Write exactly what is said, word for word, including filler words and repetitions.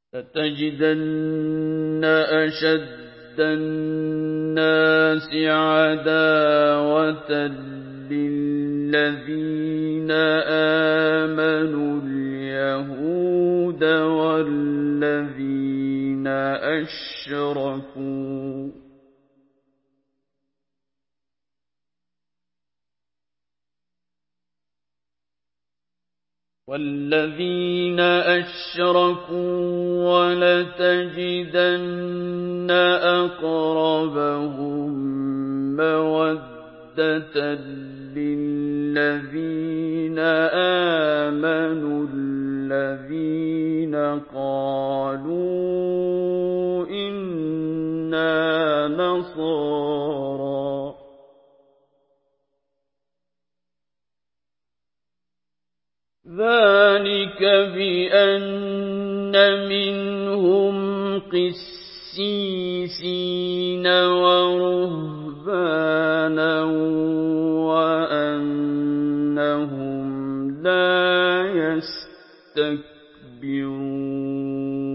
لَتَجِدَنَّ أَشَدَّ النَّاسِ عَدَاوَةً لِّلَّذِينَ آمَنُوا الْيَهُودَ وَالَّذِينَ أَشْرَكُوا ۖ وَالَّذِينَ أَشْرَكُوا وَلَتَجِدَنَّ أَقْرَبَهُم مَّوَدَّةً لِّلَّذِينَ آمَنُوا الَّذِينَ قَالُوا إِنَّا نَصَارَىٰ ۚ ذَٰلِكَ بِأَنَّ مِنْهُمْ قِسِّيسِينَ وَرُهْبَانًا وَأَنَّهُمْ لَا يَسْتَكْبِرُونَ